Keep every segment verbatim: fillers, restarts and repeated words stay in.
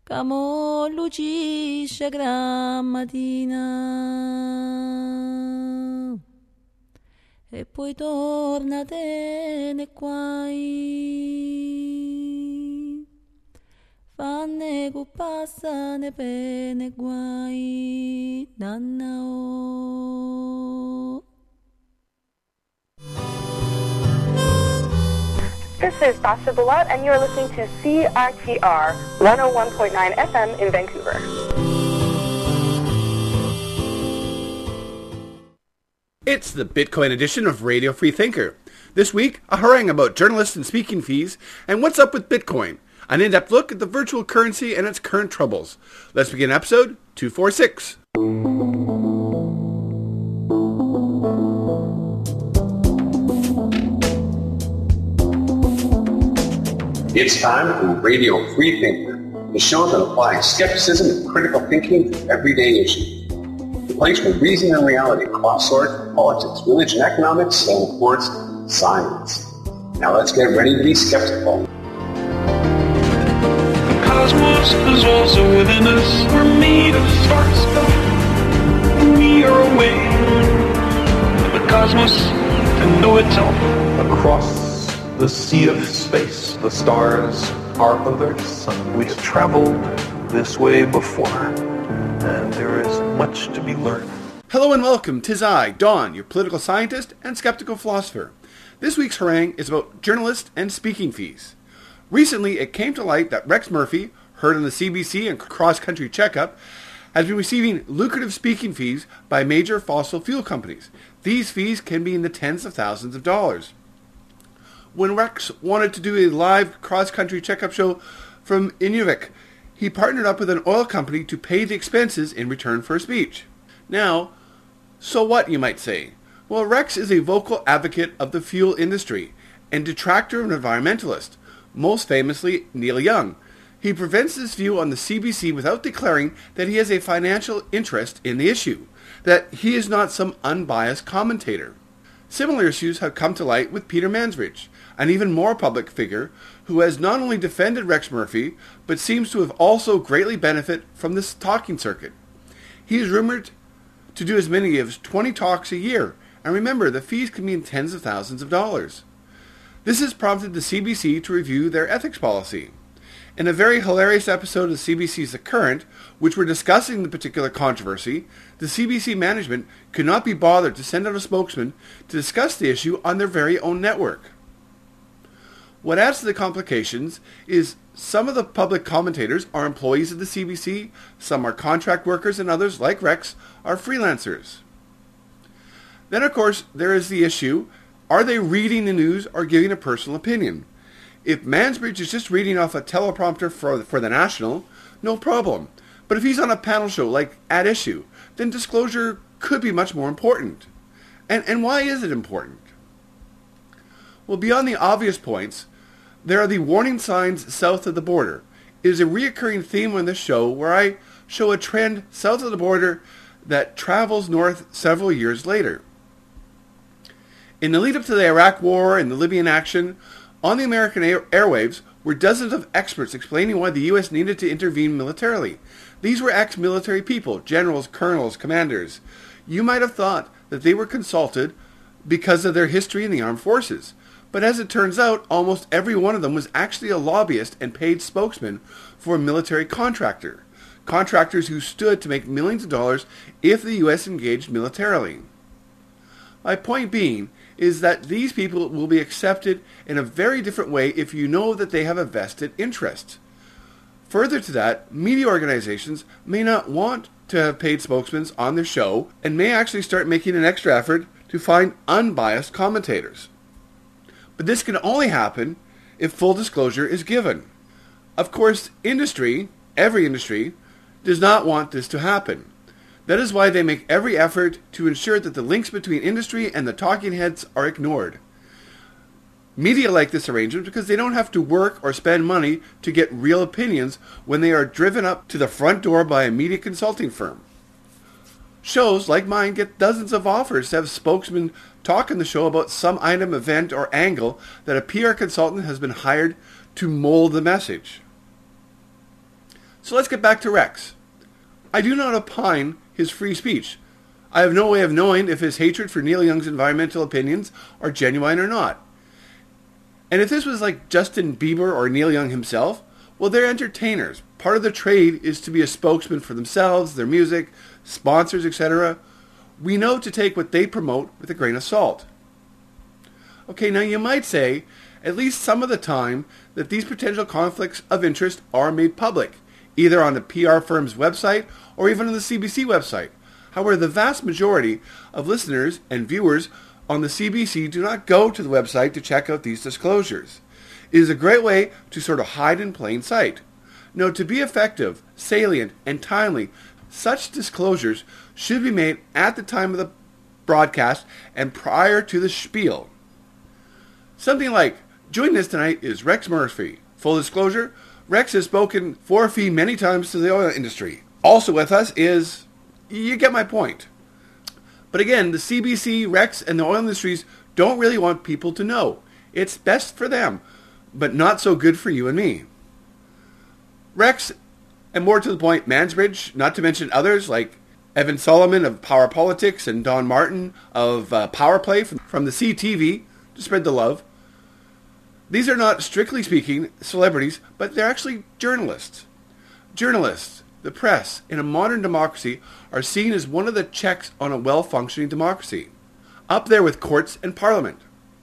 Camo lucisce gran mattina e poi tornatene quai, fanne cu passane pene guai, nannao. This is Sasha Balot, and you are listening to C I T R one oh one point nine F M in Vancouver. It's the Bitcoin edition of Radio Free Thinker. This week, a harangue about journalists and speaking fees, and what's up with Bitcoin, an in-depth look at the virtual currency and its current troubles. Let's begin episode two forty-six. It's time for Radio Free Thinker, the show that applies skepticism and critical thinking to everyday issues. The place where reason and reality cross swords with politics, religion, economics, and of course, science. Now let's get ready to be skeptical. The cosmos is also within us. We're made of stars. We are away in the cosmos to know itself. Across the sea of space, the stars are of Earth's sun. We have traveled this way before, and there is much to be learned. Hello and welcome. 'Tis I, Don, your political scientist and skeptical philosopher. This week's harangue is about journalists and speaking fees. Recently, it came to light that Rex Murphy, heard on the C B C and Cross Country Checkup, has been receiving lucrative speaking fees by major fossil fuel companies. These fees can be in the tens of thousands of dollars. When Rex wanted to do a live cross-country checkup show from Inuvik, he partnered up with an oil company to pay the expenses in return for a speech. Now, so what, you might say? Well, Rex is a vocal advocate of the fuel industry and detractor of an environmentalist, most famously Neil Young. He presents this view on the C B C without declaring that he has a financial interest in the issue, that he is not some unbiased commentator. Similar issues have come to light with Peter Mansbridge, an even more public figure who has not only defended Rex Murphy, but seems to have also greatly benefited from this talking circuit. He is rumored to do as many as twenty talks a year, and remember, the fees can be in tens of thousands of dollars. This has prompted the C B C to review their ethics policy. In a very hilarious episode of C B C's The Current, which were discussing the particular controversy, the C B C management could not be bothered to send out a spokesman to discuss the issue on their very own network. What adds to the complications is some of the public commentators are employees of the C B C, some are contract workers, and others, like Rex, are freelancers. Then, of course, there is the issue, are they reading the news or giving a personal opinion? If Mansbridge is just reading off a teleprompter for, for the National, no problem. But if he's on a panel show like At Issue, then disclosure could be much more important. And, and why is it important? Well, beyond the obvious points, there are the warning signs south of the border. It is a recurring theme on this show where I show a trend south of the border that travels north several years later. In the lead up to the Iraq War and the Libyan action, on the American air- airwaves were dozens of experts explaining why the U S needed to intervene militarily. These were ex-military people, generals, colonels, commanders. You might have thought that they were consulted because of their history in the armed forces. But as it turns out, almost every one of them was actually a lobbyist and paid spokesman for a military contractor. Contractors who stood to make millions of dollars if the U S engaged militarily. My point being is that these people will be accepted in a very different way if you know that they have a vested interest. Further to that, media organizations may not want to have paid spokesmen on their show and may actually start making an extra effort to find unbiased commentators. But this can only happen if full disclosure is given. Of course, industry, every industry, does not want this to happen. That is why they make every effort to ensure that the links between industry and the talking heads are ignored. Media like this arrangement because they don't have to work or spend money to get real opinions when they are driven up to the front door by a media consulting firm. Shows like mine get dozens of offers to have spokesmen talk on the show about some item, event, or angle that a P R consultant has been hired to mold the message. So let's get back to Rex. I do not opine his free speech. I have no way of knowing if his hatred for Neil Young's environmental opinions are genuine or not. And if this was like Justin Bieber or Neil Young himself, well, they're entertainers. Part of the trade is to be a spokesman for themselves, their music, sponsors, et cetera. We know to take what they promote with a grain of salt. Okay, now you might say, at least some of the time, that these potential conflicts of interest are made public, either on the P R firm's website or even on the C B C website. However, the vast majority of listeners and viewers on the C B C do not go to the website to check out these disclosures. It is a great way to sort of hide in plain sight. No, to be effective, salient, and timely, such disclosures should be made at the time of the broadcast and prior to the spiel. Something like, joining us tonight is Rex Murphy. Full disclosure, Rex has spoken for a fee many times to the oil industry. Also with us is, you get my point. But again, the C B C, Rex, and the oil industries don't really want people to know. It's best for them, but not so good for you and me. Rex, and more to the point, Mansbridge, not to mention others like Evan Solomon of Power Politics and Don Martin of uh, Power Play from, from the C T V to spread the love. These are not, strictly speaking, celebrities, but they're actually journalists. Journalists, the press, in a modern democracy are seen as one of the checks on a well-functioning democracy, up there with courts and parliament.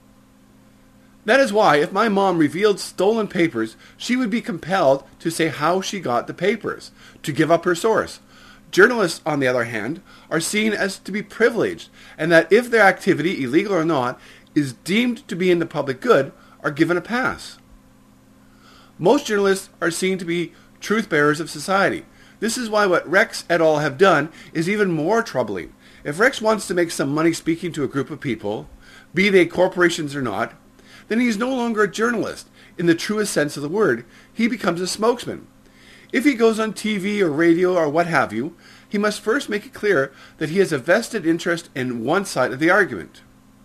That is why, if my mom revealed stolen papers, she would be compelled to say how she got the papers, to give up her source. Journalists, on the other hand, are seen as to be privileged, and that if their activity, illegal or not, is deemed to be in the public good, are given a pass. Most journalists are seen to be truth-bearers of society. This is why what Rex et al. Have done is even more troubling. If Rex wants to make some money speaking to a group of people, be they corporations or not, then he is no longer a journalist in the truest sense of the word. He becomes a spokesman. If he goes on T V or radio or what have you, he must first make it clear that he has a vested interest in one side of the argument.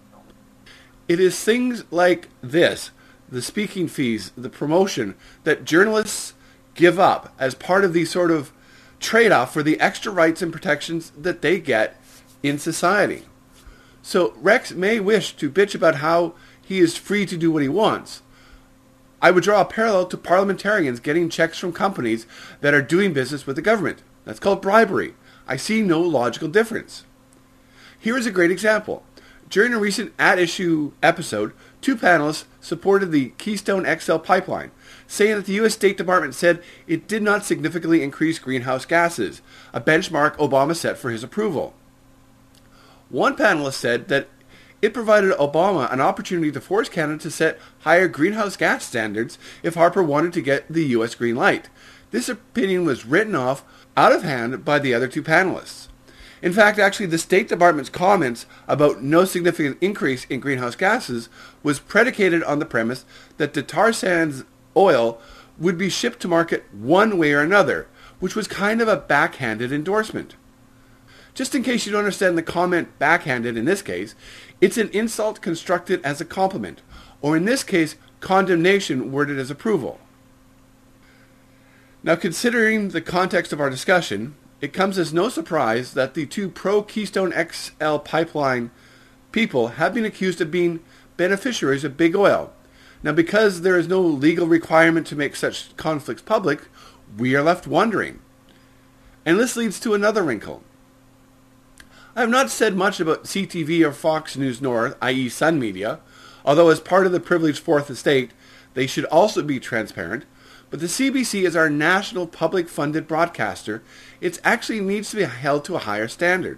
It is things like this, the speaking fees, the promotion, that journalists give up as part of the sort of trade-off for the extra rights and protections that they get in society. So Rex may wish to bitch about how he is free to do what he wants. I would draw a parallel to parliamentarians getting checks from companies that are doing business with the government. That's called bribery. I see no logical difference. Here is a great example. During a recent At Issue episode, two panelists supported the Keystone X L pipeline, saying that the U S State Department said it did not significantly increase greenhouse gases, a benchmark Obama set for his approval. One panelist said that it provided Obama an opportunity to force Canada to set higher greenhouse gas standards if Harper wanted to get the U S green light. This opinion was written off out of hand by the other two panelists. In fact, actually, the State Department's comments about no significant increase in greenhouse gases was predicated on the premise that the tar sands oil would be shipped to market one way or another, which was kind of a backhanded endorsement. Just in case you don't understand the comment backhanded in this case, it's an insult constructed as a compliment, or in this case, condemnation worded as approval. Now, considering the context of our discussion, it comes as no surprise that the two pro-Keystone X L pipeline people have been accused of being beneficiaries of big oil. Now, because there is no legal requirement to make such conflicts public, we are left wondering. And this leads to another wrinkle. I have not said much about C T V or Fox News North, that is. Sun Media, although as part of the privileged Fourth Estate, they should also be transparent. But the C B C is our national public-funded broadcaster. It actually needs to be held to a higher standard.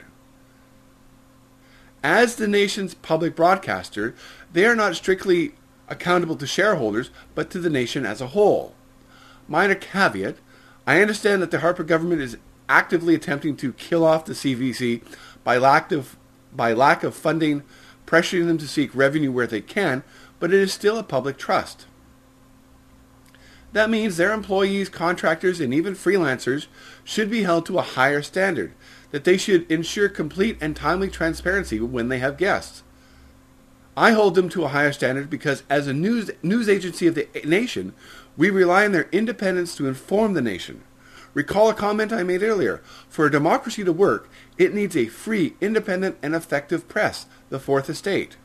As the nation's public broadcaster, they are not strictly accountable to shareholders, but to the nation as a whole. Minor caveat, I understand that the Harper government is actively attempting to kill off the C B C by lack of, by lack of funding, pressuring them to seek revenue where they can, but it is still a public trust. That means their employees, contractors, and even freelancers should be held to a higher standard, that they should ensure complete and timely transparency when they have guests. I hold them to a higher standard because as a news, news agency of the nation, we rely on their independence to inform the nation. Recall a comment I made earlier. For a democracy to work, it needs a free, independent, and effective press, the Fourth Estate.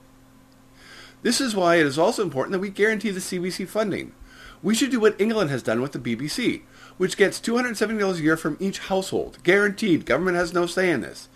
This is why it is also important that we guarantee the C B C funding. We should do what England has done with the B B C, which gets two hundred seventy dollars a year from each household. Guaranteed. Government has no say in this.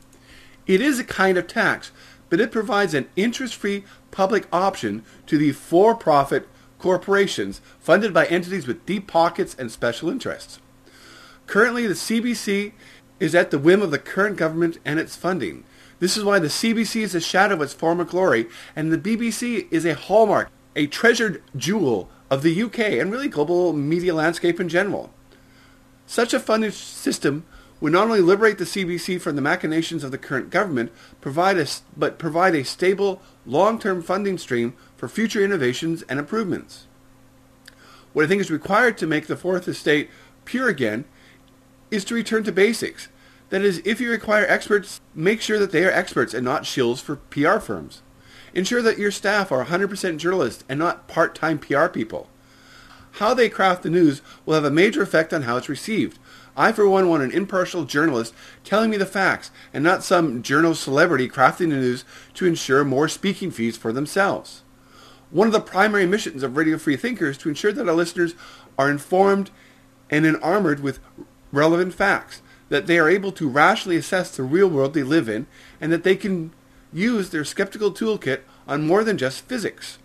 It is a kind of tax, but it provides an interest-free public option to the for-profit corporations funded by entities with deep pockets and special interests. Currently, the C B C is at the whim of the current government and its funding. This is why the C B C is a shadow of its former glory, and the B B C is a hallmark, a treasured jewel of the U K and really global media landscape in general. Such a funding system would not only liberate the C B C from the machinations of the current government, provide a, but provide a stable, long-term funding stream for future innovations and improvements. What I think is required to make the Fourth Estate pure again is to return to basics. That is, if you require experts, make sure that they are experts and not shills for P R firms. Ensure that your staff are one hundred percent journalists and not part-time P R people. How they craft the news will have a major effect on how it's received. I, for one, want an impartial journalist telling me the facts and not some journal celebrity crafting the news to ensure more speaking fees for themselves. One of the primary missions of Radio Free Thinker is to ensure that our listeners are informed and armored with relevant facts, that they are able to rationally assess the real world they live in, and that they can use their skeptical toolkit on more than just physics.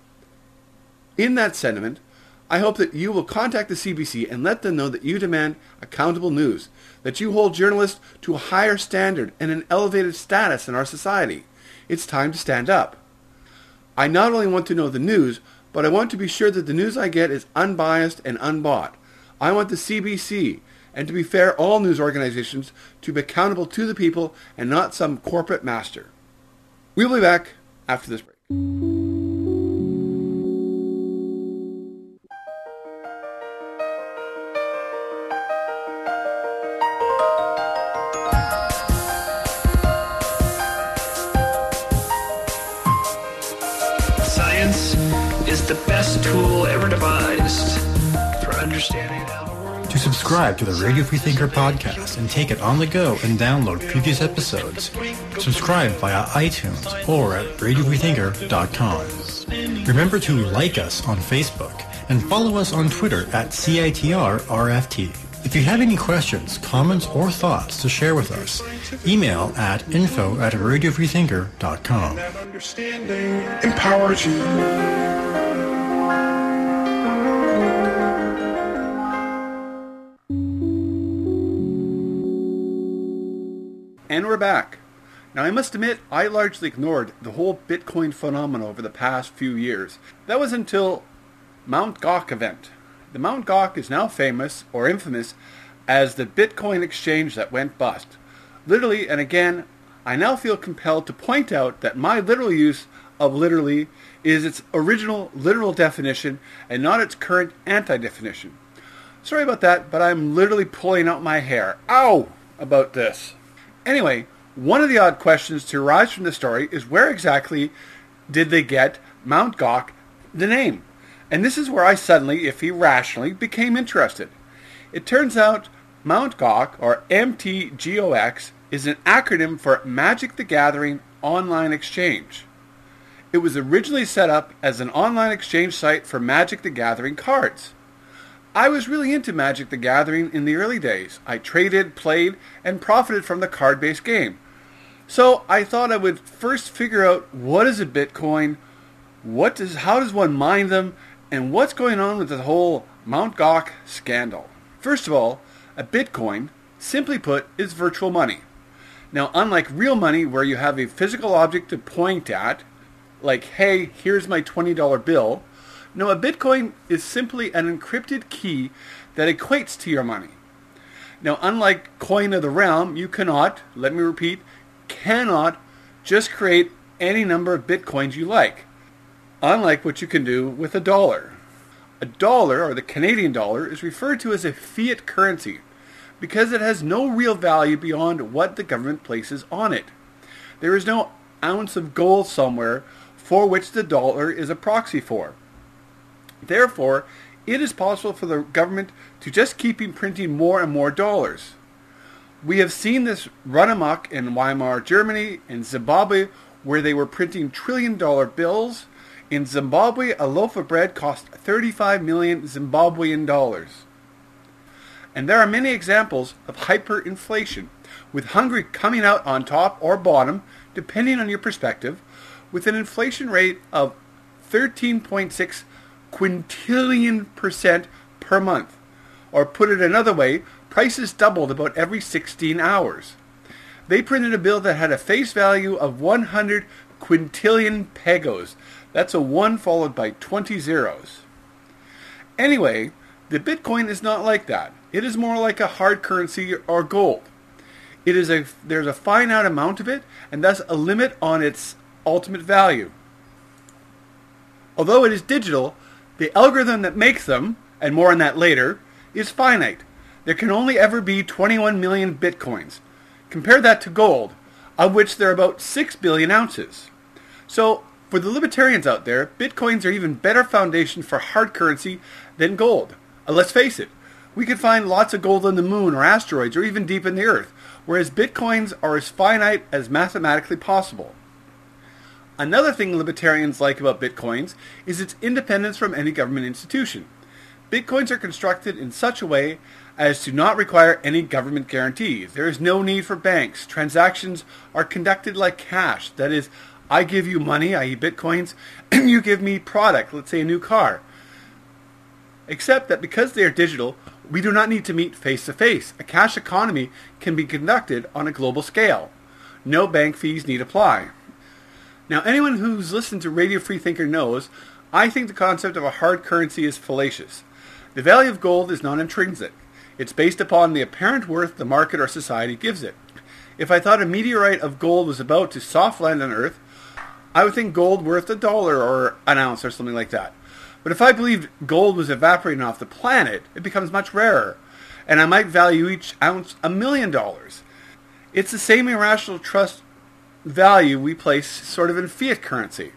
In that sentiment, I hope that you will contact the C B C and let them know that you demand accountable news, that you hold journalists to a higher standard and an elevated status in our society. It's time to stand up. I not only want to know the news, but I want to be sure that the news I get is unbiased and unbought. I want the C B C, and to be fair, all news organizations, to be accountable to the people and not some corporate master. We'll be back after this break. Science is the best tool ever devised for understanding how the world. To subscribe to the Radio Free Thinker podcast and take it on the go and download previous episodes, subscribe via iTunes or at radio free thinker dot com. Remember to like us on Facebook and follow us on Twitter at C I T R R F T. If you have any questions, comments, or thoughts to share with us, email at info at radio free thinker dot com. That understanding empowers you. And we're back. Now, I must admit, I largely ignored the whole Bitcoin phenomenon over the past few years. That was until Mount Gox event. The Mount Gox is now famous, or infamous, as the Bitcoin exchange that went bust. Literally, and again, I now feel compelled to point out that my literal use of literally is its original literal definition and not its current anti-definition. Sorry about that, but I'm literally pulling out my hair. Ow! About this. Anyway, one of the odd questions to arise from the story is where exactly did they get Mount Gox, the name? And this is where I suddenly, if irrationally, became interested. It turns out Mount Gox, or M T G O X, is an acronym for Magic the Gathering Online Exchange. It was originally set up as an online exchange site for Magic the Gathering cards. I was really into Magic the Gathering in the early days. I traded, played, and profited from the card-based game. So I thought I would first figure out what is a Bitcoin, what does, how does one mine them, and what's going on with the whole Mount Gox scandal. First of all, a Bitcoin, simply put, is virtual money. Now, unlike real money where you have a physical object to point at, like, hey, here's my twenty dollar bill, no, a Bitcoin is simply an encrypted key that equates to your money. Now, unlike Coin of the Realm, you cannot, let me repeat, cannot just create any number of Bitcoins you like, unlike what you can do with a dollar. A dollar, or the Canadian dollar, is referred to as a fiat currency because it has no real value beyond what the government places on it. There is no ounce of gold somewhere for which the dollar is a proxy for. Therefore, it is possible for the government to just keep printing more and more dollars. We have seen this run amok in Weimar Germany, in Zimbabwe, where they were printing trillion dollar bills. In Zimbabwe, a loaf of bread cost thirty-five million Zimbabwean dollars. And there are many examples of hyperinflation, with Hungary coming out on top or bottom, depending on your perspective, with an inflation rate of thirteen point six quintillion percent per month. Or put it another way, prices doubled about every sixteen hours. They printed a bill that had a face value of one hundred quintillion pegos. That's a one followed by twenty zeros. Anyway, the Bitcoin is not like that. It is more like a hard currency or gold. It is a there's a finite amount of it, and thus a limit on its ultimate value. Although it is digital, the algorithm that makes them, and more on that later, is finite. There can only ever be twenty-one million bitcoins. Compare that to gold, of which there are about six billion ounces. So, for the libertarians out there, bitcoins are even better foundation for hard currency than gold. Uh, let's face it, we could find lots of gold on the moon or asteroids or even deep in the earth, whereas bitcoins are as finite as mathematically possible. Another thing libertarians like about bitcoins is its independence from any government institution. Bitcoins are constructed in such a way as to not require any government guarantees. There is no need for banks. Transactions are conducted like cash. That is, I give you money, that is bitcoins, and you give me product, let's say a new car. Except that because they are digital, we do not need to meet face-to-face. A cash economy can be conducted on a global scale. No bank fees need apply. Now, anyone who's listened to Radio Freethinker knows I think the concept of a hard currency is fallacious. The value of gold is not intrinsic. It's based upon the apparent worth the market or society gives it. If I thought a meteorite of gold was about to soft land on Earth, I would think gold worth a dollar or an ounce or something like that. But if I believed gold was evaporating off the planet, it becomes much rarer, and I might value each ounce a million dollars. It's the same irrational trust value we place sort of in fiat currency.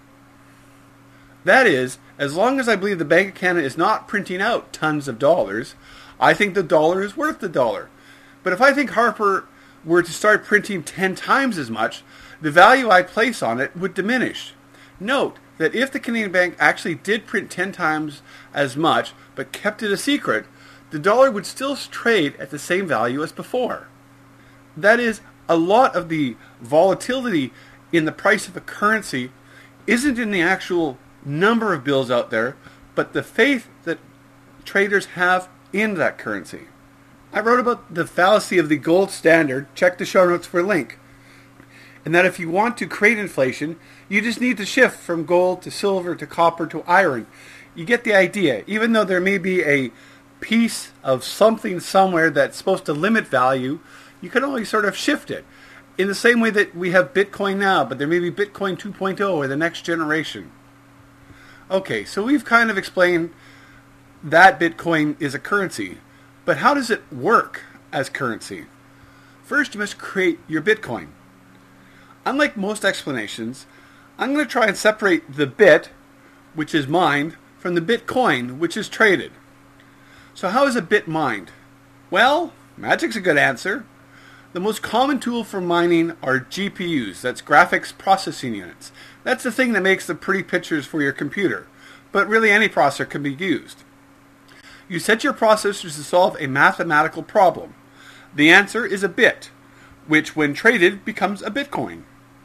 That is, as long as I believe the Bank of Canada is not printing out tons of dollars, I think the dollar is worth the dollar. But if I think Harper were to start printing ten times as much, the value I place on it would diminish. Note that if the Canadian Bank actually did print ten times as much, but kept it a secret, the dollar would still trade at the same value as before. That is, a lot of the volatility in the price of a currency isn't in the actual number of bills out there, but the faith that traders have in that currency. I wrote about the fallacy of the gold standard. Check the show notes for a link. And that if you want to create inflation, you just need to shift from gold to silver to copper to iron. You get the idea. Even though there may be a piece of something somewhere that's supposed to limit value, you can only sort of shift it. In the same way that we have Bitcoin now, but there may be Bitcoin two point oh or the next generation. Okay, so we've kind of explained that Bitcoin is a currency. But how does it work as currency? First, you must create your Bitcoin. Unlike most explanations, I'm going to try and separate the bit, which is mined, from the Bitcoin, which is traded. So how is a bit mined? Well, magic's a good answer. The most common tool for mining are G P Us, that's graphics processing units. That's the thing that makes the pretty pictures for your computer, but really any processor can be used. You set your processors to solve a mathematical problem. The answer is a bit, which when traded becomes a Bitcoin.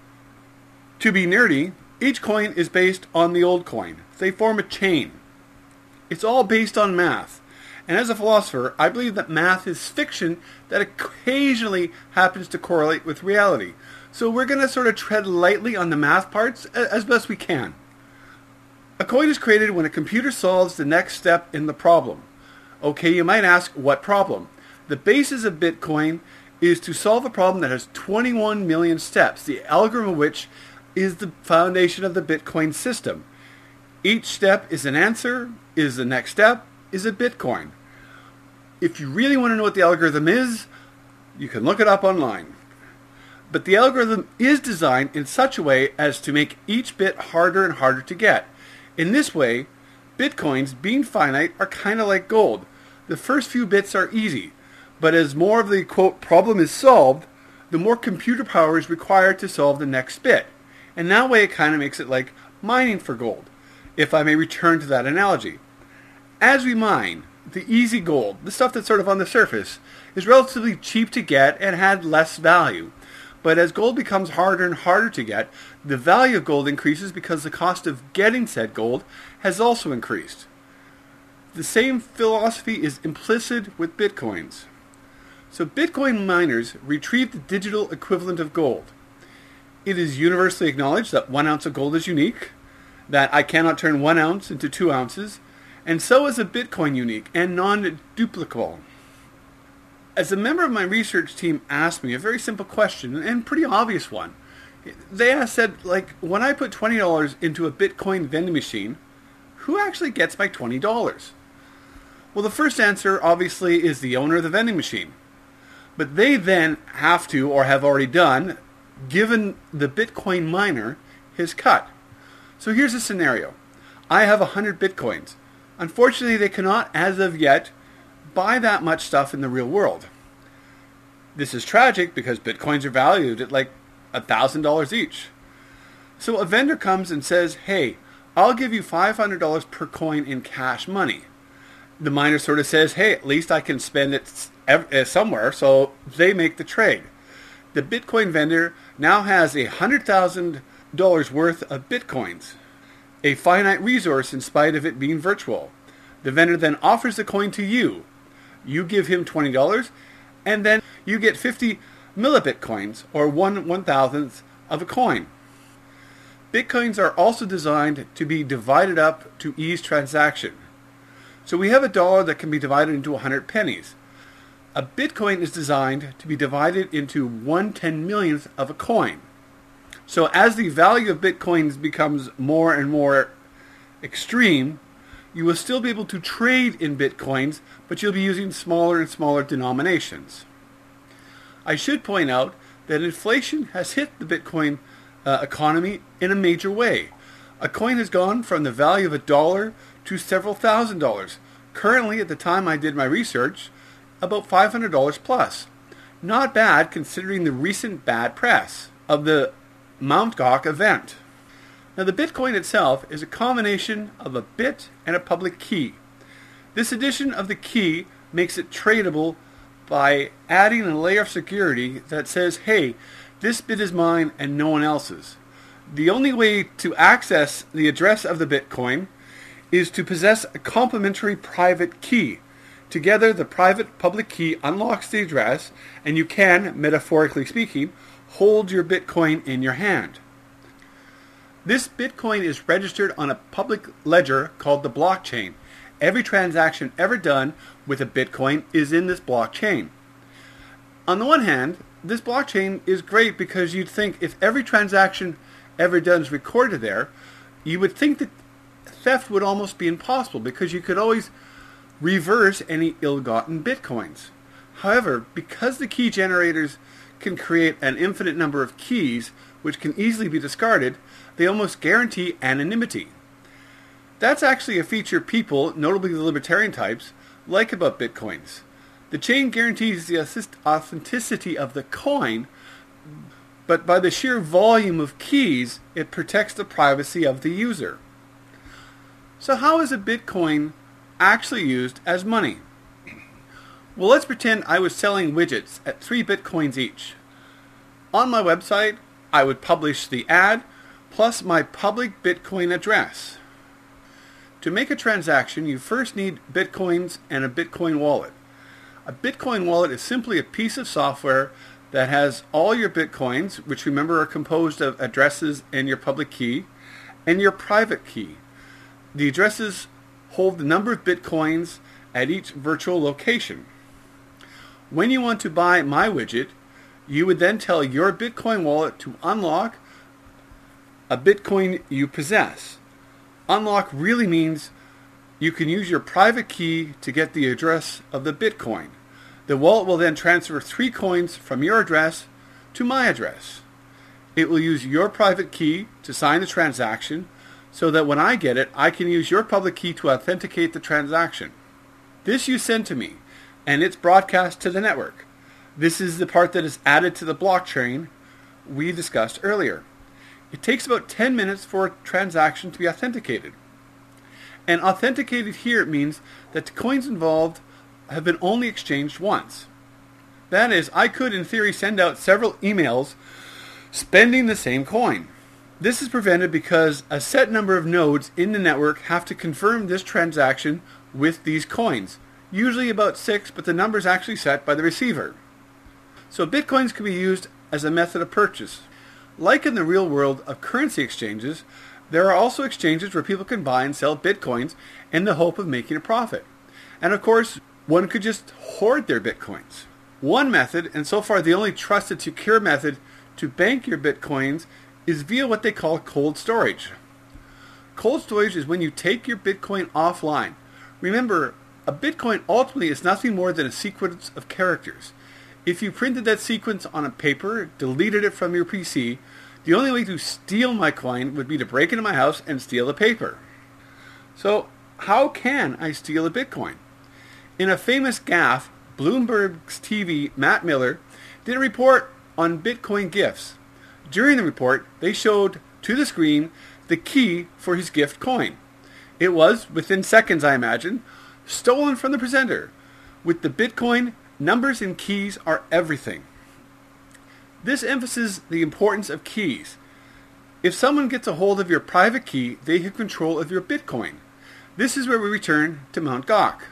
To be nerdy, each coin is based on the old coin. They form a chain. It's all based on math. And as a philosopher, I believe that math is fiction that occasionally happens to correlate with reality. So we're going to sort of tread lightly on the math parts as best we can. A coin is created when a computer solves the next step in the problem. Okay, you might ask, what problem? The basis of Bitcoin is to solve a problem that has twenty-one million steps, the algorithm of which is the foundation of the Bitcoin system. Each step is an answer, is the next step, is a Bitcoin. If you really want to know what the algorithm is, you can look it up online. But the algorithm is designed in such a way as to make each bit harder and harder to get. In this way, Bitcoins, being finite, are kind of like gold. The first few bits are easy, but as more of the, quote, problem is solved, the more computer power is required to solve the next bit. And that way it kind of makes it like mining for gold, if I may return to that analogy. As we mine, the easy gold, the stuff that's sort of on the surface, is relatively cheap to get and had less value. But as gold becomes harder and harder to get, the value of gold increases because the cost of getting said gold has also increased. The same philosophy is implicit with Bitcoins. So Bitcoin miners retrieve the digital equivalent of gold. It is universally acknowledged that one ounce of gold is unique, that I cannot turn one ounce into two ounces, and so is a Bitcoin unique and non-duplicable. As a member of my research team asked me a very simple question, and pretty obvious one. They asked, said, like, when I put twenty dollars into a Bitcoin vending machine, who actually gets my twenty dollars? Well, the first answer, obviously, is the owner of the vending machine. But they then have to, or have already done, given the Bitcoin miner his cut. So here's a scenario. I have one hundred Bitcoins. Unfortunately, they cannot, as of yet, buy that much stuff in the real world. This is tragic because Bitcoins are valued at like one thousand dollars each. So a vendor comes and says, hey, I'll give you five hundred dollars per coin in cash money. The miner sort of says, hey, at least I can spend it somewhere, so they make the trade. The Bitcoin vendor now has one hundred thousand dollars worth of Bitcoins, a finite resource in spite of it being virtual. The vendor then offers the coin to you. You give him twenty dollars, and then you get fifty millibitcoins, or one one-thousandth of a coin. Bitcoins are also designed to be divided up to ease transaction. So we have a dollar that can be divided into one hundred pennies. A Bitcoin is designed to be divided into one ten millionth of a coin. So as the value of Bitcoins becomes more and more extreme, you will still be able to trade in Bitcoins, but you'll be using smaller and smaller denominations. I should point out that inflation has hit the Bitcoin uh, economy in a major way. A coin has gone from the value of a dollar to several thousand dollars. Currently, at the time I did my research, about five hundred dollars plus. Not bad considering the recent bad press of the Mt. Gox event. Now, the Bitcoin itself is a combination of a bit and a public key. This addition of the key makes it tradable by adding a layer of security that says, hey, this bit is mine and no one else's. The only way to access the address of the Bitcoin is to possess a complementary private key. Together, the private public key unlocks the address, and you can, metaphorically speaking, hold your Bitcoin in your hand. This Bitcoin is registered on a public ledger called the blockchain. Every transaction ever done with a Bitcoin is in this blockchain. On the one hand, this blockchain is great because you'd think if every transaction ever done is recorded there, you would think that theft would almost be impossible because you could always reverse any ill-gotten Bitcoins. However, because the key generators can create an infinite number of keys which can easily be discarded, they almost guarantee anonymity. That's actually a feature people, notably the libertarian types, like about Bitcoins. The chain guarantees the authenticity of the coin, but by the sheer volume of keys, it protects the privacy of the user. So how is a Bitcoin actually used as money? Well, let's pretend I was selling widgets at three Bitcoins each. On my website, I would publish the ad plus my public Bitcoin address. To make a transaction, you first need Bitcoins and a Bitcoin wallet. A Bitcoin wallet is simply a piece of software that has all your Bitcoins, which remember are composed of addresses and your public key, and your private key. The addresses hold the number of Bitcoins at each virtual location. When you want to buy my widget, you would then tell your Bitcoin wallet to unlock a Bitcoin you possess. Unlock really means you can use your private key to get the address of the Bitcoin. The wallet will then transfer three coins from your address to my address. It will use your private key to sign the transaction, so that when I get it, I can use your public key to authenticate the transaction. This you send to me, and it's broadcast to the network. This is the part that is added to the blockchain we discussed earlier. It takes about ten minutes for a transaction to be authenticated. And authenticated here means that the coins involved have been only exchanged once. That is, I could in theory send out several emails spending the same coin. This is prevented because a set number of nodes in the network have to confirm this transaction with these coins. Usually about six, but the number is actually set by the receiver. So Bitcoins can be used as a method of purchase. Like in the real world of currency exchanges, there are also exchanges where people can buy and sell Bitcoins in the hope of making a profit. And of course, one could just hoard their Bitcoins. One method, and so far the only trusted secure method to bank your Bitcoins, is via what they call cold storage. Cold storage is when you take your Bitcoin offline. Remember, a Bitcoin ultimately is nothing more than a sequence of characters. If you printed that sequence on a paper, deleted it from your P C, the only way to steal my coin would be to break into my house and steal the paper. So, how can I steal a Bitcoin? In a famous gaffe, Bloomberg's T V, Matt Miller, did a report on Bitcoin gifts. During the report, they showed to the screen the key for his gift coin. It was, within seconds I imagine, stolen from the presenter. With the Bitcoin, numbers and keys are everything. This emphasizes the importance of keys. If someone gets a hold of your private key, they have control of your Bitcoin. This is where we return to Mount Gox.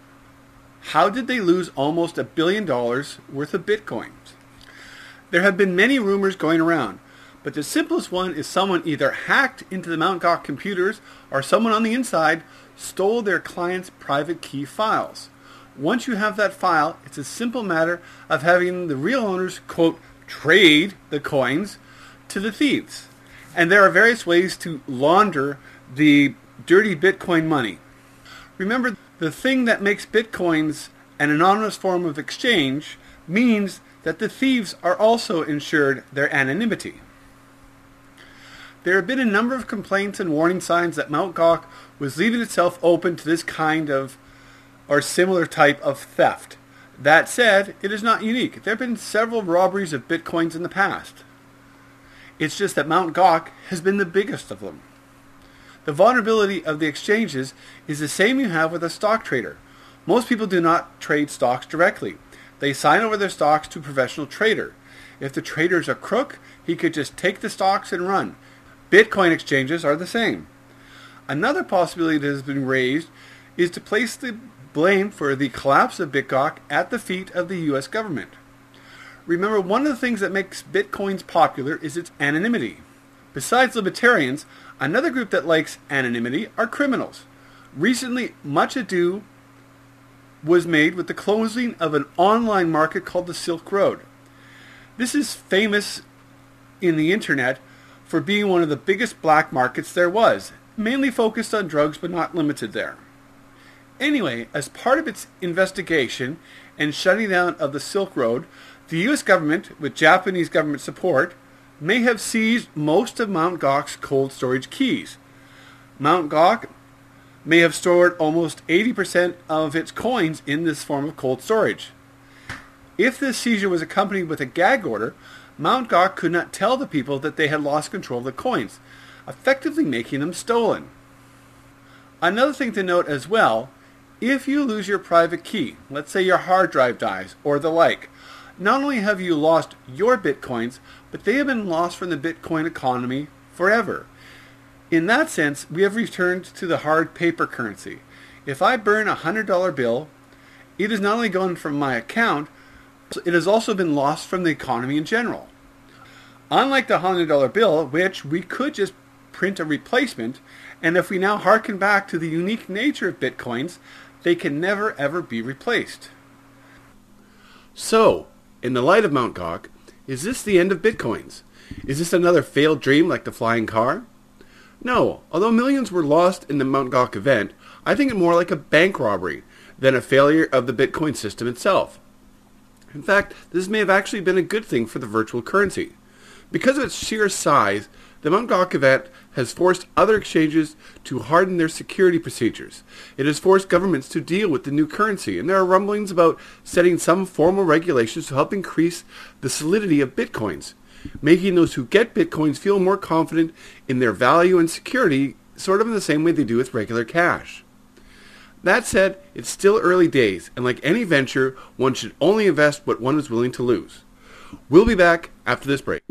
How did they lose almost a billion dollars worth of Bitcoins? There have been many rumors going around, but the simplest one is someone either hacked into the Mount Gox computers or someone on the inside stole their client's private key files. Once you have that file, it's a simple matter of having the real owners, quote, trade the coins to the thieves. And there are various ways to launder the dirty Bitcoin money. Remember, the thing that makes Bitcoins an anonymous form of exchange means that the thieves are also ensured their anonymity. There have been a number of complaints and warning signs that Mount Gox was leaving itself open to this kind of or similar type of theft. That said, it is not unique. There have been several robberies of Bitcoins in the past. It's just that Mount Gox has been the biggest of them. The vulnerability of the exchanges is the same you have with a stock trader. Most people do not trade stocks directly. They sign over their stocks to a professional trader. If the trader is a crook, he could just take the stocks and run. Bitcoin exchanges are the same. Another possibility that has been raised is to place the blame for the collapse of Bitcoin at the feet of the U S government. Remember, one of the things that makes Bitcoins popular is its anonymity. Besides libertarians, another group that likes anonymity are criminals. Recently, much ado was made with the closing of an online market called the Silk Road. This is famous in the internet for being one of the biggest black markets there was, mainly focused on drugs but not limited there. Anyway, as part of its investigation and shutting down of the Silk Road, the U S government, with Japanese government support, may have seized most of Mount Gox cold storage keys. Mount Gox may have stored almost eighty percent of its coins in this form of cold storage. If this seizure was accompanied with a gag order, Mount Gox could not tell the people that they had lost control of the coins, effectively making them stolen. Another thing to note as well, if you lose your private key, let's say your hard drive dies or the like, not only have you lost your Bitcoins, but they have been lost from the Bitcoin economy forever. In that sense, we have returned to the hard paper currency. If I burn a one hundred dollar bill, it is not only gone from my account, it has also been lost from the economy in general. Unlike the one hundred dollar bill, which we could just print a replacement, and if we now harken back to the unique nature of Bitcoins, they can never ever be replaced. So, in the light of Mount Gox, is this the end of Bitcoins? Is this another failed dream like the flying car? No, although millions were lost in the Mount Gox event, I think it more like a bank robbery than a failure of the Bitcoin system itself. In fact, this may have actually been a good thing for the virtual currency. Because of its sheer size, the Mount Gox event has forced other exchanges to harden their security procedures. It has forced governments to deal with the new currency, and there are rumblings about setting some formal regulations to help increase the solidity of bitcoins, making those who get bitcoins feel more confident in their value and security, sort of in the same way they do with regular cash. That said, it's still early days, and like any venture, one should only invest what one is willing to lose. We'll be back after this break.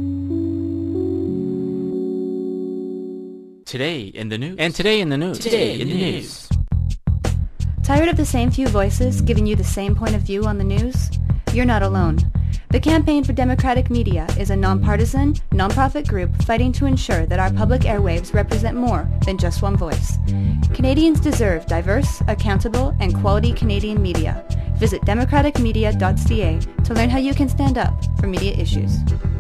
Today in the news. And today in the news. Today in the news. Tired of the same few voices giving you the same point of view on the news? You're not alone. The Campaign for Democratic Media is a nonpartisan, nonprofit group fighting to ensure that our public airwaves represent more than just one voice. Canadians deserve diverse, accountable, and quality Canadian media. Visit democratic media dot c a to learn how you can stand up for media issues.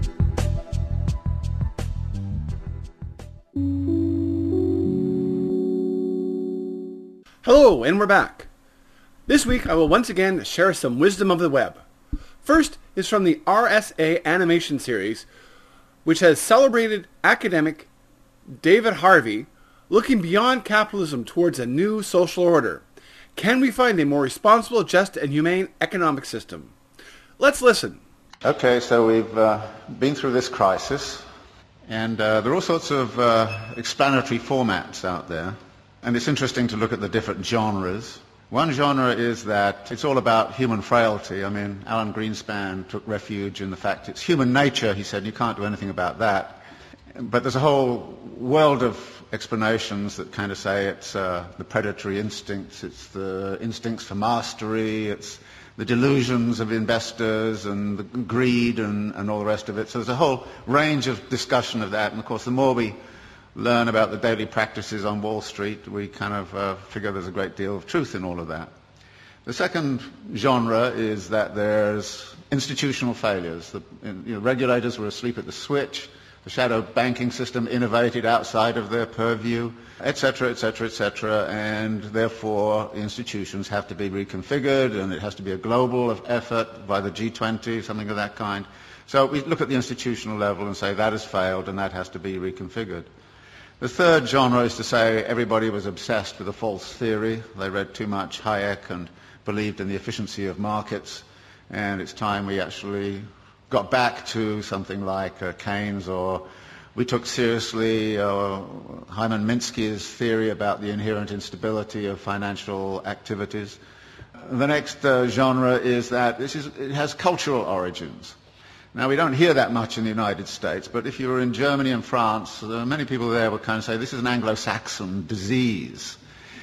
Hello, and we're back. This week I will once again share some wisdom of the web. First is from the R S A animation series, which has celebrated academic David Harvey looking beyond capitalism towards a new social order. Can we find a more responsible, just, and humane economic system? Let's listen. Okay, so we've uh, been through this crisis, and uh, there are all sorts of uh, explanatory formats out there. And it's interesting to look at the different genres. One genre is that it's all about human frailty. I mean, Alan Greenspan took refuge in the fact it's human nature. He said you can't do anything about that. But there's a whole world of explanations that kind of say it's uh, the predatory instincts, it's the instincts for mastery, it's the delusions of investors and the greed and, and all the rest of it. So there's a whole range of discussion of that. And of course, the more we learn about the daily practices on Wall Street, we kind of uh, figure there's a great deal of truth in all of that. The second genre is that there's institutional failures. The you know, regulators were asleep at the switch. The shadow banking system innovated outside of their purview, et cetera, et cetera, et cetera, and therefore institutions have to be reconfigured, and it has to be a global effort by the G twenty, something of that kind. So we look at the institutional level and say that has failed and that has to be reconfigured. The third genre is to say everybody was obsessed with a false theory. They read too much Hayek and believed in the efficiency of markets, and it's time we actually got back to something like uh, Keynes, or we took seriously uh, Hyman Minsky's theory about the inherent instability of financial activities. The next uh, genre is that this is, it has cultural origins. Now, we don't hear that much in the United States, but if you were in Germany and France, uh, many people there would kind of say this is an Anglo-Saxon disease,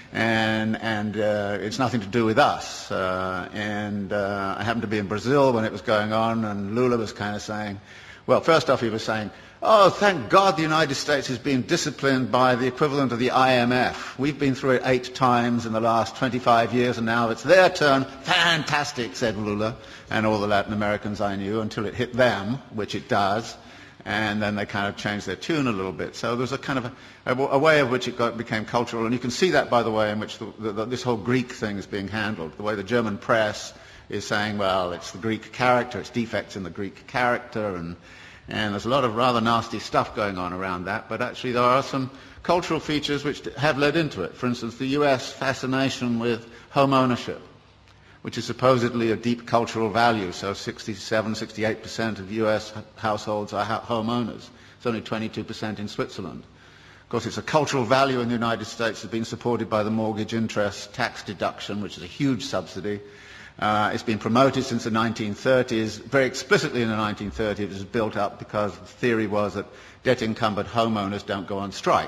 and, and uh, it's nothing to do with us. Uh, and uh, I happened to be in Brazil when it was going on, and Lula was kind of saying, well, first off he was saying, oh, thank God the United States has been disciplined by the equivalent of the I M F. We've been through it eight times in the last twenty-five years, and now it's their turn. Fantastic, said Lula, and all the Latin Americans I knew, until it hit them, which it does, and then they kind of changed their tune a little bit. So there's a kind of a, a, a way of which it got, became cultural, and you can see that by the way in which the, the, the, this whole Greek thing is being handled, the way the German press is saying, well, it's the Greek character, it's defects in the Greek character, and And there's a lot of rather nasty stuff going on around that, but actually there are some cultural features which have led into it. For instance, the U S fascination with home ownership, which is supposedly a deep cultural value. So sixty-seven, sixty-eight percent of U S households are home owners. It's only twenty-two percent in Switzerland. Of course, it's a cultural value in the United States that's been supported by the mortgage interest tax deduction, which is a huge subsidy. Uh, it's been promoted since the nineteen thirties. Very explicitly in the nineteen thirties, it was built up because the theory was that debt-encumbered homeowners don't go on strike.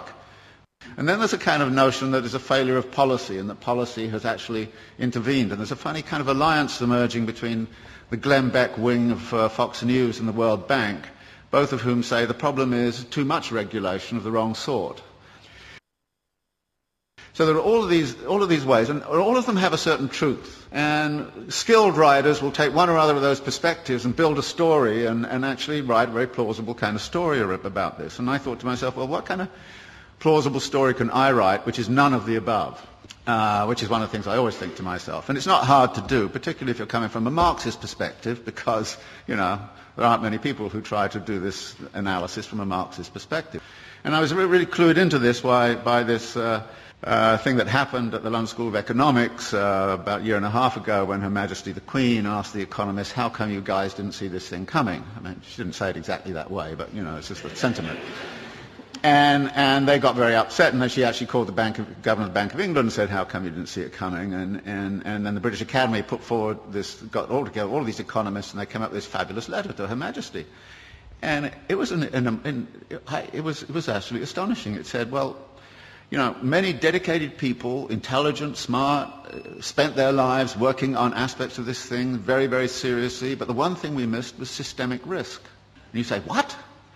And then there's a kind of notion that there's a failure of policy, and that policy has actually intervened. And there's a funny kind of alliance emerging between the Glenn Beck wing of uh, Fox News and the World Bank, both of whom say the problem is too much regulation of the wrong sort. So there are all of these, all of these ways, and all of them have a certain truth. And skilled writers will take one or other of those perspectives and build a story and, and actually write a very plausible kind of story about this. And I thought to myself, well, what kind of plausible story can I write which is none of the above? Uh, which is one of the things I always think to myself. And it's not hard to do, particularly if you're coming from a Marxist perspective, because, you know, there aren't many people who try to do this analysis from a Marxist perspective. And I was really, really clued into this by, by this uh, uh, thing that happened at the London School of Economics uh, about a year and a half ago when Her Majesty the Queen asked the economists, how come you guys didn't see this thing coming? I mean, she didn't say it exactly that way, but, you know, it's just the sentiment. And, and they got very upset, and then she actually called the Bank of, Governor of the Bank of England and said, how come you didn't see it coming? And, and, and then the British Academy put forward this, got all together, all of these economists, and they came up with this fabulous letter to Her Majesty. And it was, an, an, an, it was, it was absolutely astonishing. It said, well, you know, many dedicated people, intelligent, smart, uh, spent their lives working on aspects of this thing very, very seriously, but the one thing we missed was systemic risk. And you say, what?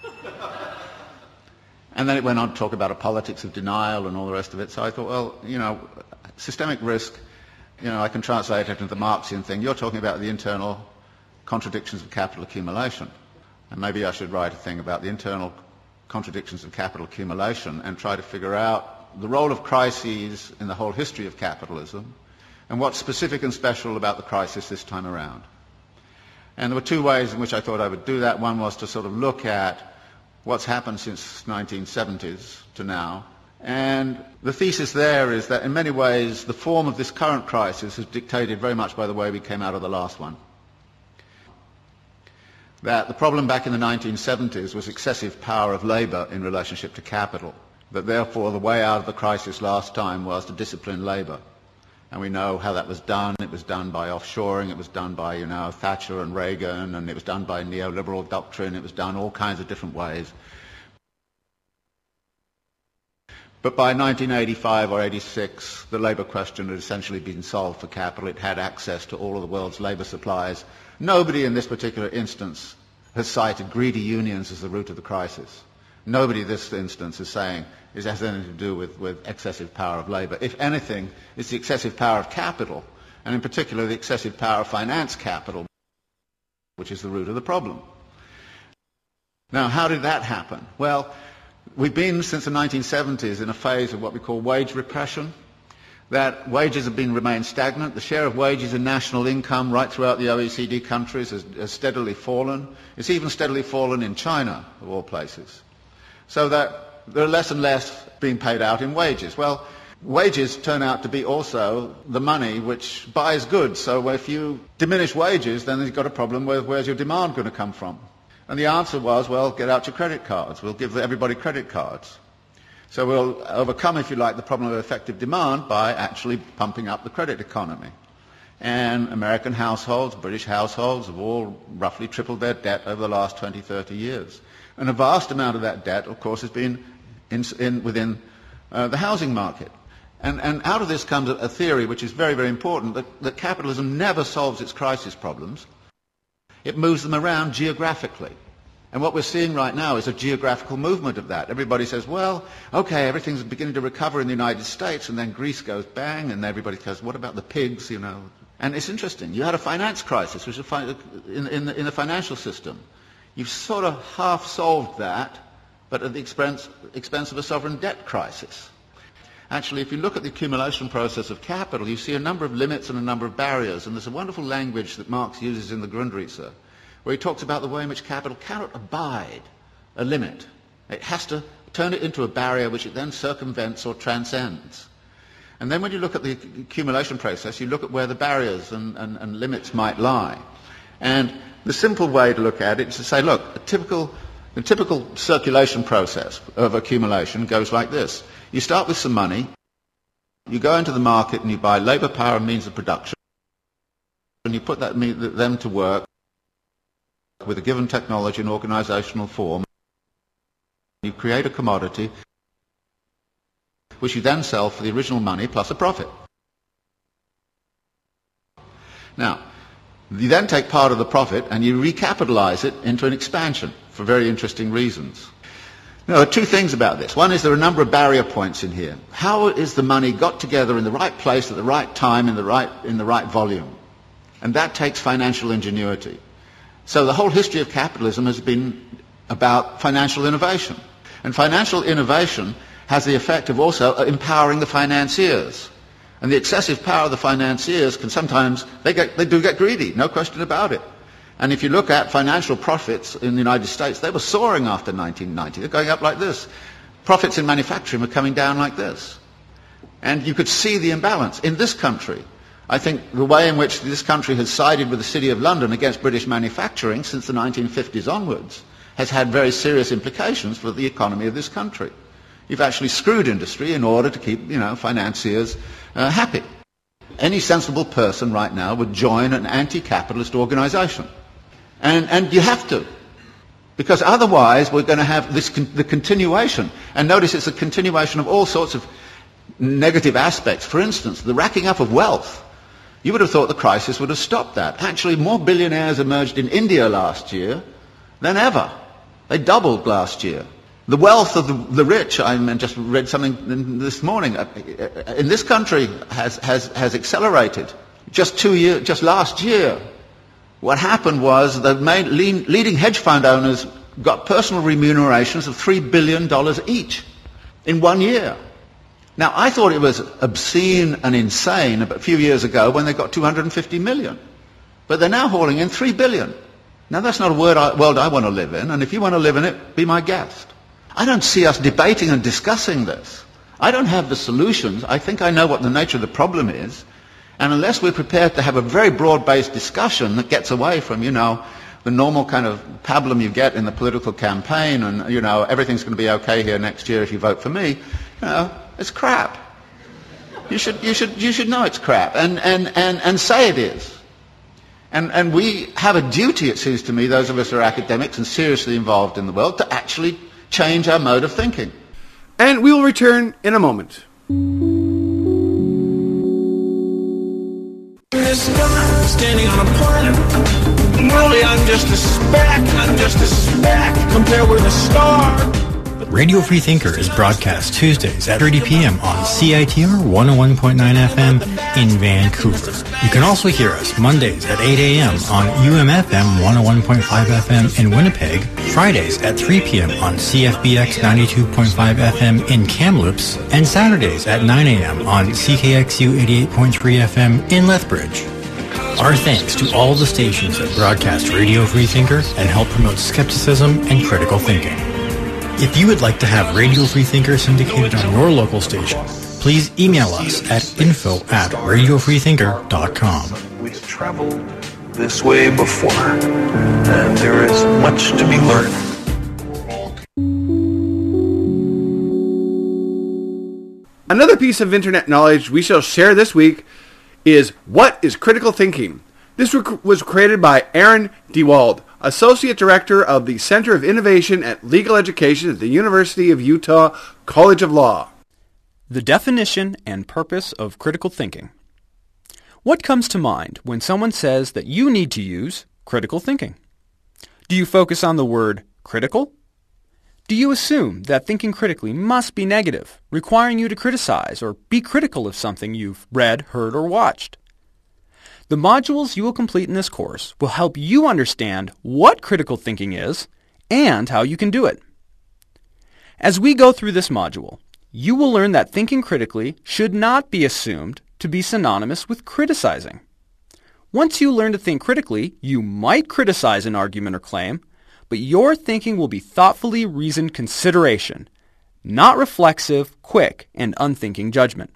And then it went on to talk about a politics of denial and all the rest of it. So I thought, well, you know, systemic risk, you know, I can translate it into the Marxian thing. You're talking about the internal contradictions of capital accumulation. And maybe I should write a thing about the internal contradictions of capital accumulation and try to figure out the role of crises in the whole history of capitalism and what's specific and special about the crisis this time around. And there were two ways in which I thought I would do that. One was to sort of look at what's happened since nineteen seventies to now. And the thesis there is that in many ways the form of this current crisis is dictated very much by the way we came out of the last one. That the problem back in the nineteen seventies was excessive power of labour in relationship to capital. That therefore the way out of the crisis last time was to discipline labour. And we know how that was done. It was done by offshoring. It was done by, you know, Thatcher and Reagan. And it was done by neoliberal doctrine. It was done all kinds of different ways. But by nineteen eighty-five or eighty-six, the labour question had essentially been solved for capital. It had access to all of the world's labour supplies. Nobody in this particular instance has cited greedy unions as the root of the crisis. Nobody in this instance is saying it has anything to do with, with excessive power of labour. If anything, it's the excessive power of capital, and in particular the excessive power of finance capital, which is the root of the problem. Now, how did that happen? Well, we've been since the nineteen seventies in a phase of what we call wage repression. That wages have been remained stagnant. The share of wages in national income right throughout the O E C D countries has, has steadily fallen. It's even steadily fallen in China, of all places. So that there are less and less being paid out in wages. Well, wages turn out to be also the money which buys goods. So if you diminish wages, then you've got a problem with where's your demand going to come from? And the answer was, well, get out your credit cards. We'll give everybody credit cards. So we'll overcome, if you like, the problem of effective demand by actually pumping up the credit economy. And American households, British households have all roughly tripled their debt over the last twenty, thirty years. And a vast amount of that debt, of course, has been in, in, within uh, the housing market. And, and out of this comes a, a theory which is very, very important, that, that capitalism never solves its crisis problems. It moves them around geographically. And what we're seeing right now is a geographical movement of that. Everybody says, well, okay, everything's beginning to recover in the United States, and then Greece goes bang, and everybody says, what about the pigs, you know? And it's interesting. You had a finance crisis which is in, in, the, in the financial system. You've sort of half solved that, but at the expense, expense of a sovereign debt crisis. Actually, if you look at the accumulation process of capital, you see a number of limits and a number of barriers. And there's a wonderful language that Marx uses in the Grundrisse, where he talks about the way in which capital cannot abide a limit. It has to turn it into a barrier which it then circumvents or transcends. And then when you look at the accumulation process, you look at where the barriers and, and, and limits might lie. And the simple way to look at it is to say, look, a typical, the typical circulation process of accumulation goes like this. You start with some money, you go into the market and you buy labour, power and means of production, and you put that, them to work with a given technology and organisational form. You create a commodity which you then sell for the original money plus a profit. Now, you then take part of the profit and you recapitalise it into an expansion for very interesting reasons. Now, there are two things about this. One is there are a number of barrier points in here. How is the money got together in the right place at the right time in the right, in the right volume? And that takes financial ingenuity. So the whole history of capitalism has been about financial innovation. And financial innovation has the effect of also empowering the financiers. And the excessive power of the financiers can sometimes, they, get, they do get greedy, no question about it. And if you look at financial profits in the United States, they were soaring after nineteen ninety. They're going up like this. profits in manufacturing were coming down like this. And you could see the imbalance. In this country, I think the way in which this country has sided with the City of London against British manufacturing since the nineteen fifties onwards has had very serious implications for the economy of this country. You've actually screwed industry in order to keep, you know, financiers uh, happy. Any sensible person right now would join an anti-capitalist organisation. And, and you have to. Because otherwise we're going to have this con- the continuation. And notice it's a continuation of all sorts of negative aspects. For instance, the racking up of wealth. You would have thought the crisis would have stopped that. Actually, more billionaires emerged in India last year than ever. They doubled last year. The wealth of the, the rich, I just read something this morning, in this country has, has, has accelerated. Just two year, just last year, what happened was the main, leading hedge fund owners got personal remunerations of three billion dollars each in one year. Now, I thought it was obscene and insane a few years ago when they got two hundred fifty million. But they're now hauling in three billion. Now, that's not a world I, world I want to live in, and if you want to live in it, be my guest. I don't see us debating and discussing this. I don't have the solutions. I think I know what the nature of the problem is. And unless we're prepared to have a very broad-based discussion that gets away from, you know, the normal kind of pablum you get in the political campaign and, you know, everything's going to be okay here next year if you vote for me, you know, it's crap. You should, you should, you should know it's crap and, and, and, and say it is. And, and we have a duty, it seems to me, those of us who are academics and seriously involved in the world, to actually change our mode of thinking. And we will return in a moment. Standing on a planet. Really, I'm just a speck. I'm just a speck compared with a star. Radio Free Thinker is broadcast Tuesdays at thirty p.m. on C I T R one oh one point nine F M in Vancouver. You can also hear us Mondays at eight a.m. on U M F M one oh one point five F M in Winnipeg, Fridays at three p.m. on C F B X ninety-two point five F M in Kamloops, and Saturdays at nine a.m. on C K X U eighty-eight point three F M in Lethbridge. Our thanks to all the stations that broadcast Radio Free Thinker and help promote skepticism and critical thinking. If you would like to have Radio Free Thinker syndicated on your local station, please email us at info at radio free thinker dot com. We've traveled this way before, and there is much to be learned. Another piece of internet knowledge we shall share this week is what is critical thinking. This rec- was created by Aaron DeWald, Associate Director of the Center of Innovation at Legal Education at the University of Utah College of Law. The definition and purpose of critical thinking. What comes to mind when someone says that you need to use critical thinking? Do you focus on the word critical? Do you assume that thinking critically must be negative, requiring you to criticize or be critical of something you've read, heard, or watched? The modules you will complete in this course will help you understand what critical thinking is and how you can do it. As we go through this module, you will learn that thinking critically should not be assumed to be synonymous with criticizing. Once you learn to think critically, you might criticize an argument or claim, but your thinking will be thoughtfully reasoned consideration, not reflexive, quick, and unthinking judgment.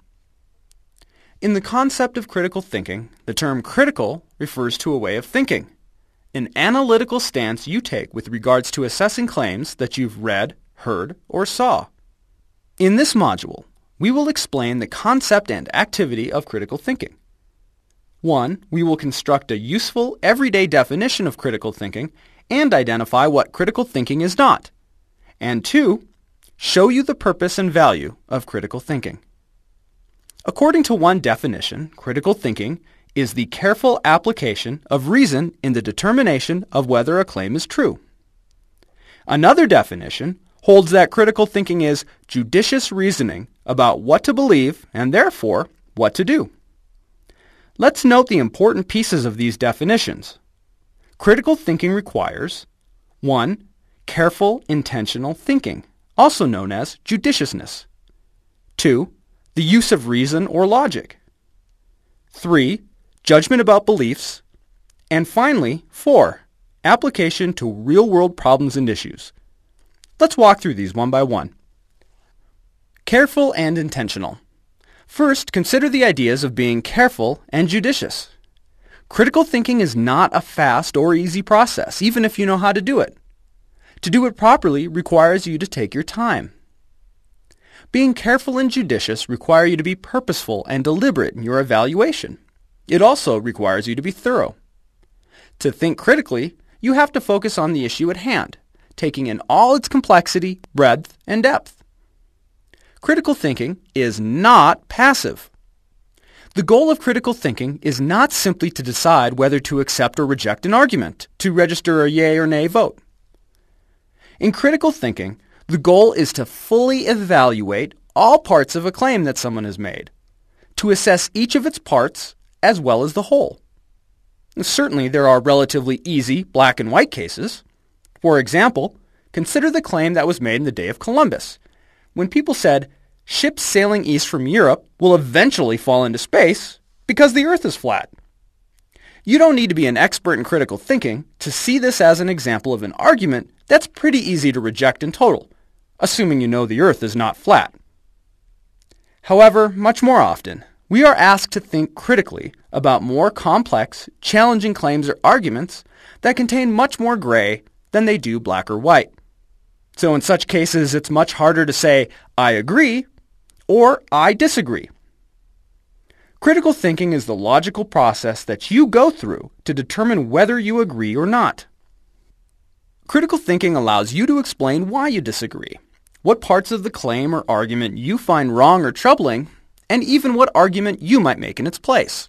In the concept of critical thinking, the term critical refers to a way of thinking, an analytical stance you take with regards to assessing claims that you've read, heard, or saw. In this module, we will explain the concept and activity of critical thinking. One, we will construct a useful, everyday definition of critical thinking and identify what critical thinking is not. And two, show you the purpose and value of critical thinking. According to one definition, critical thinking is the careful application of reason in the determination of whether a claim is true. Another definition holds that critical thinking is judicious reasoning about what to believe and therefore what to do. Let's note the important pieces of these definitions. Critical thinking requires one. Careful, intentional thinking, also known as judiciousness. two. The use of reason or logic. three. Judgment about beliefs. And finally, four. Application to real-world problems and issues. Let's walk through these one by one. Careful and intentional. First, consider the ideas of being careful and judicious. Critical thinking is not a fast or easy process, even if you know how to do it. To do it properly requires you to take your time. Being careful and judicious require you to be purposeful and deliberate in your evaluation. It also requires you to be thorough. To think critically, you have to focus on the issue at hand, taking in all its complexity, breadth, and depth. Critical thinking is not passive. The goal of critical thinking is not simply to decide whether to accept or reject an argument, to register a yay or nay vote. In critical thinking, the goal is to fully evaluate all parts of a claim that someone has made, to assess each of its parts as well as the whole. Certainly, there are relatively easy black and white cases. For example, consider the claim that was made in the day of Columbus, when people said, ships sailing east from Europe will eventually fall into space because the Earth is flat. You don't need to be an expert in critical thinking to see this as an example of an argument that's pretty easy to reject in total, assuming you know the Earth is not flat. However, much more often, we are asked to think critically about more complex, challenging claims or arguments that contain much more gray than they do black or white. So in such cases, it's much harder to say, I agree, or I disagree. Critical thinking is the logical process that you go through to determine whether you agree or not. Critical thinking allows you to explain why you disagree, what parts of the claim or argument you find wrong or troubling, and even what argument you might make in its place.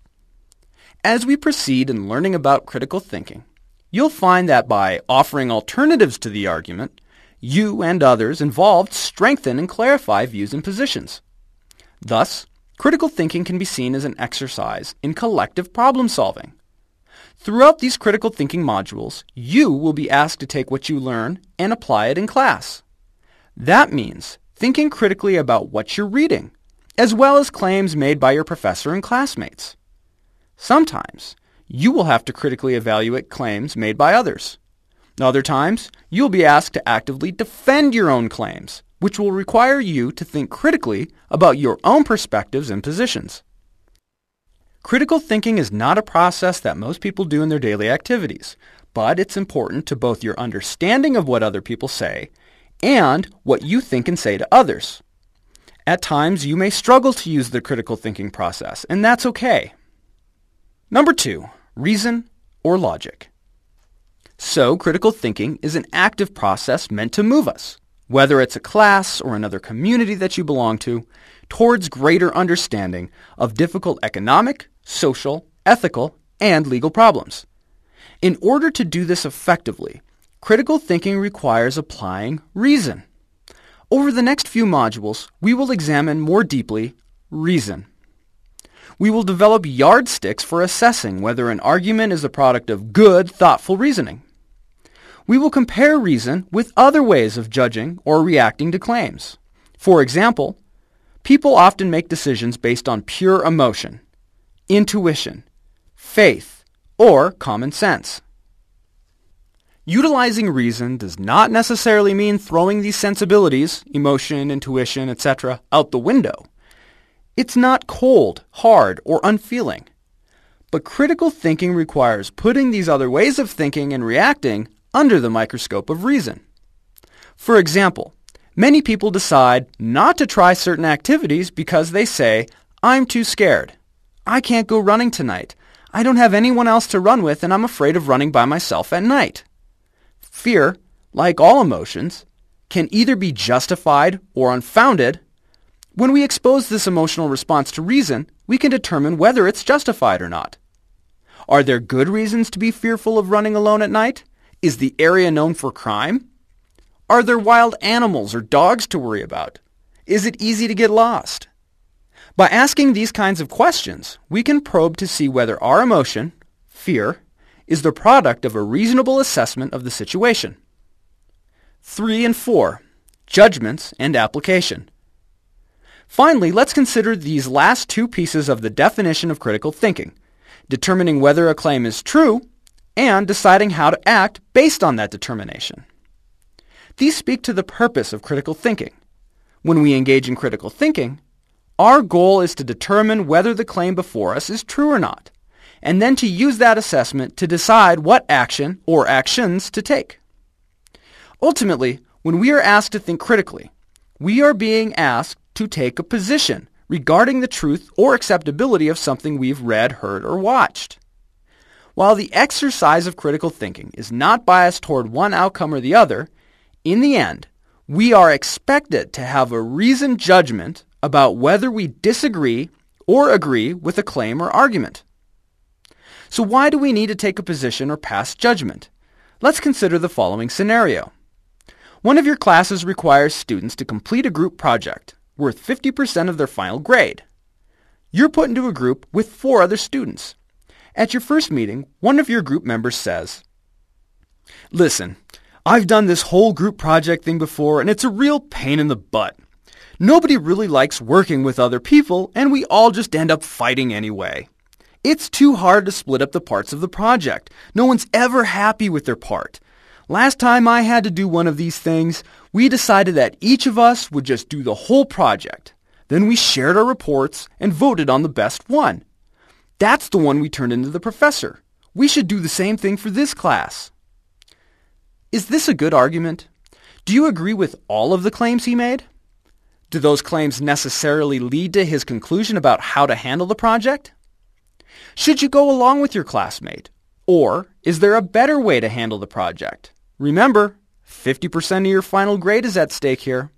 As we proceed in learning about critical thinking, you'll find that by offering alternatives to the argument, you and others involved strengthen and clarify views and positions. Thus, critical thinking can be seen as an exercise in collective problem solving. Throughout these critical thinking modules, you will be asked to take what you learn and apply it in class. That means thinking critically about what you're reading, as well as claims made by your professor and classmates. Sometimes, you will have to critically evaluate claims made by others. Other times, you'll be asked to actively defend your own claims, which will require you to think critically about your own perspectives and positions. Critical thinking is not a process that most people do in their daily activities, but it's important to both your understanding of what other people say and what you think and say to others. At times, you may struggle to use the critical thinking process, and that's okay. Number two, reason or logic. So, critical thinking is an active process meant to move us, whether it's a class or another community that you belong to, towards greater understanding of difficult economic, social, ethical, and legal problems. In order to do this effectively, critical thinking requires applying reason. Over the next few modules, we will examine more deeply reason. We will develop yardsticks for assessing whether an argument is a product of good, thoughtful reasoning. We will compare reason with other ways of judging or reacting to claims. For example, people often make decisions based on pure emotion, intuition, faith, or common sense. Utilizing reason does not necessarily mean throwing these sensibilities, emotion, intuition, et cetera, out the window. It's not cold, hard, or unfeeling. But critical thinking requires putting these other ways of thinking and reacting under the microscope of reason. For example, many people decide not to try certain activities because they say, I'm too scared. I can't go running tonight. I don't have anyone else to run with and I'm afraid of running by myself at night. Fear, like all emotions, can either be justified or unfounded. When we expose this emotional response to reason, we can determine whether it's justified or not. Are there good reasons to be fearful of running alone at night? Is the area known for crime? Are there wild animals or dogs to worry about? Is it easy to get lost? By asking these kinds of questions, we can probe to see whether our emotion, fear, is the product of a reasonable assessment of the situation. Three and four, judgments and application. Finally, let's consider these last two pieces of the definition of critical thinking, determining whether a claim is true and deciding how to act based on that determination. These speak to the purpose of critical thinking. When we engage in critical thinking, our goal is to determine whether the claim before us is true or not, and then to use that assessment to decide what action or actions to take. Ultimately, when we are asked to think critically, we are being asked to take a position regarding the truth or acceptability of something we've read, heard, or watched. While the exercise of critical thinking is not biased toward one outcome or the other, in the end, we are expected to have a reasoned judgment about whether we disagree or agree with a claim or argument. So why do we need to take a position or pass judgment? Let's consider the following scenario. One of your classes requires students to complete a group project worth fifty percent of their final grade. You're put into a group with four other students. At your first meeting, one of your group members says, "Listen, I've done this whole group project thing before, and it's a real pain in the butt. Nobody really likes working with other people, and we all just end up fighting anyway. It's too hard to split up the parts of the project. No one's ever happy with their part. Last time I had to do one of these things, we decided that each of us would just do the whole project. Then we shared our reports and voted on the best one. That's the one we turned into the professor. We should do the same thing for this class." Is this a good argument? Do you agree with all of the claims he made? Do those claims necessarily lead to his conclusion about how to handle the project? Should you go along with your classmate? Or is there a better way to handle the project? Remember, fifty percent of your final grade is at stake here.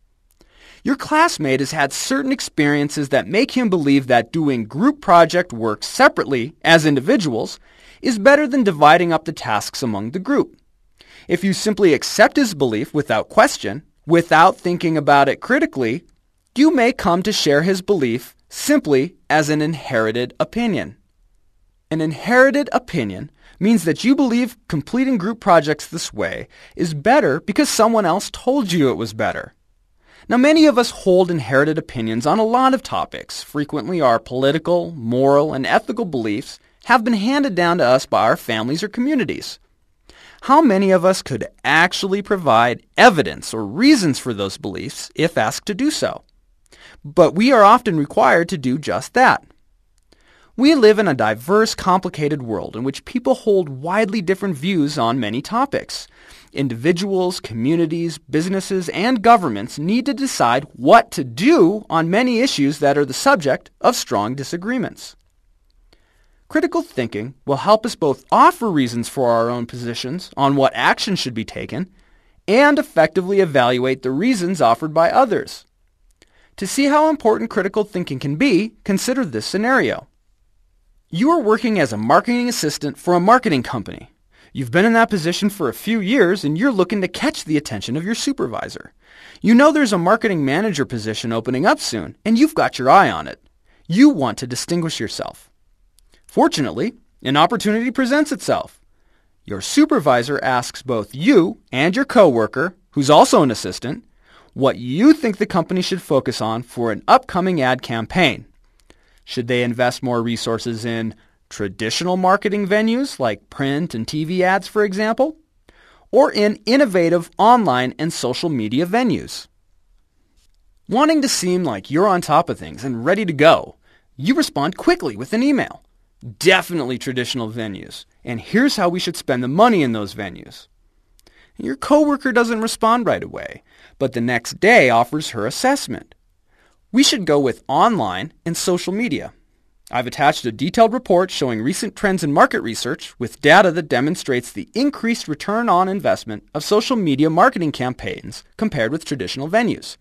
Your classmate has had certain experiences that make him believe that doing group project work separately as individuals is better than dividing up the tasks among the group. If you simply accept his belief without question, without thinking about it critically, you may come to share his belief simply as an inherited opinion. An inherited opinion means that you believe completing group projects this way is better because someone else told you it was better. Now, many of us hold inherited opinions on a lot of topics. Frequently, our political, moral, and ethical beliefs have been handed down to us by our families or communities. How many of us could actually provide evidence or reasons for those beliefs if asked to do so? But we are often required to do just that. We live in a diverse, complicated world in which people hold widely different views on many topics. Individuals, communities, businesses, and governments need to decide what to do on many issues that are the subject of strong disagreements. Critical thinking will help us both offer reasons for our own positions on what action should be taken and effectively evaluate the reasons offered by others. To see how important critical thinking can be, consider this scenario. You are working as a marketing assistant for a marketing company. You've been in that position for a few years and you're looking to catch the attention of your supervisor. You know there's a marketing manager position opening up soon and you've got your eye on it. You want to distinguish yourself. Fortunately, an opportunity presents itself. Your supervisor asks both you and your coworker, who's also an assistant, what you think the company should focus on for an upcoming ad campaign. Should they invest more resources in traditional marketing venues like print and T V ads, for example, or in innovative online and social media venues? Wanting to seem like you're on top of things and ready to go, you respond quickly with an email. Definitely traditional venues, and here's how we should spend the money in those venues. Your coworker doesn't respond right away, but the next day offers her assessment. We should go with online and social media. I've attached a detailed report showing recent trends in market research with data that demonstrates the increased return on investment of social media marketing campaigns compared with traditional venues.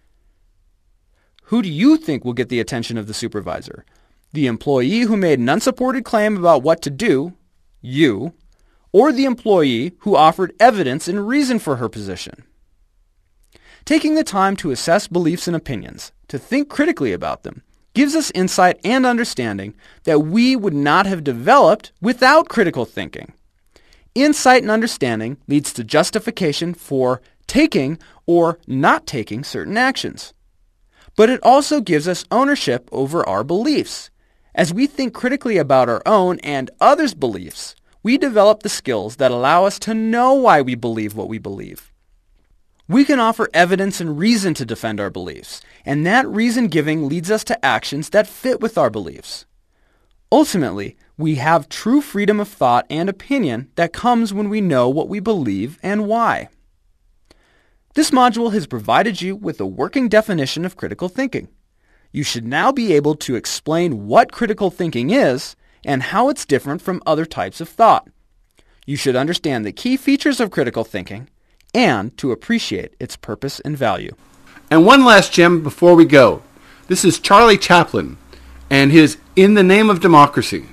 Who do you think will get the attention of the supervisor? The employee who made an unsupported claim about what to do, you, or the employee who offered evidence and reason for her position? Taking the time to assess beliefs and opinions, to think critically about them, gives us insight and understanding that we would not have developed without critical thinking. Insight and understanding leads to justification for taking or not taking certain actions. But it also gives us ownership over our beliefs. As we think critically about our own and others' beliefs, we develop the skills that allow us to know why we believe what we believe. We can offer evidence and reason to defend our beliefs, and that reason-giving leads us to actions that fit with our beliefs. Ultimately, we have true freedom of thought and opinion that comes when we know what we believe and why. This module has provided you with a working definition of critical thinking. You should now be able to explain what critical thinking is and how it's different from other types of thought. You should understand the key features of critical thinking and to appreciate its purpose and value. And one last gem before we go. This is Charlie Chaplin and his In the Name of Democracy.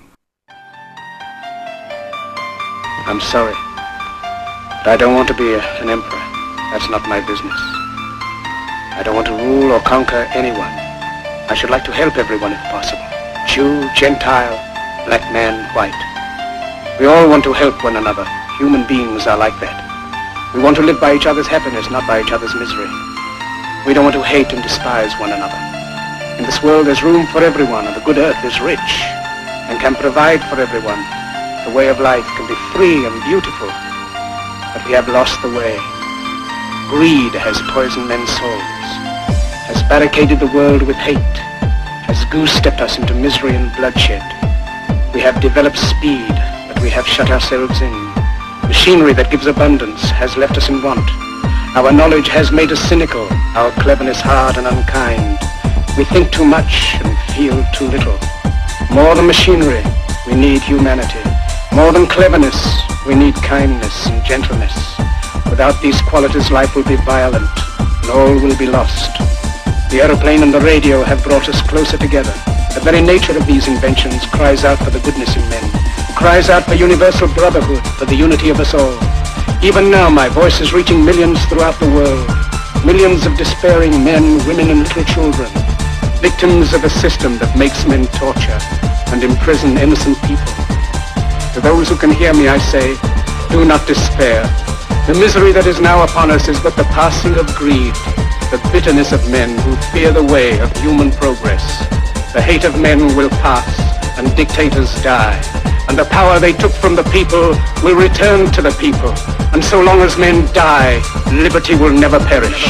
I'm sorry, but I don't want to be a, an emperor. That's not my business. I don't want to rule or conquer anyone. I should like to help everyone if possible. Jew, Gentile, black man, white. We all want to help one another. Human beings are like that. We want to live by each other's happiness, not by each other's misery. We don't want to hate and despise one another. In this world there's room for everyone, and the good earth is rich and can provide for everyone. The way of life can be free and beautiful, but we have lost the way. Greed has poisoned men's souls, has barricaded the world with hate, has goose-stepped us into misery and bloodshed. We have developed speed, but we have shut ourselves in. Machinery that gives abundance has left us in want. Our knowledge has made us cynical, our cleverness hard and unkind. We think too much and feel too little. More than machinery, we need humanity. More than cleverness, we need kindness and gentleness. Without these qualities, life will be violent, and all will be lost. The aeroplane and the radio have brought us closer together. The very nature of these inventions cries out for the goodness in men, cries out for universal brotherhood, for the unity of us all. Even now, my voice is reaching millions throughout the world, millions of despairing men, women, and little children, victims of a system that makes men torture and imprison innocent people. To those who can hear me, I say, do not despair. The misery that is now upon us is but the passing of greed, the bitterness of men who fear the way of human progress. The hate of men will pass, and dictators die, and the power they took from the people will return to the people. And so long as men die, liberty will never perish.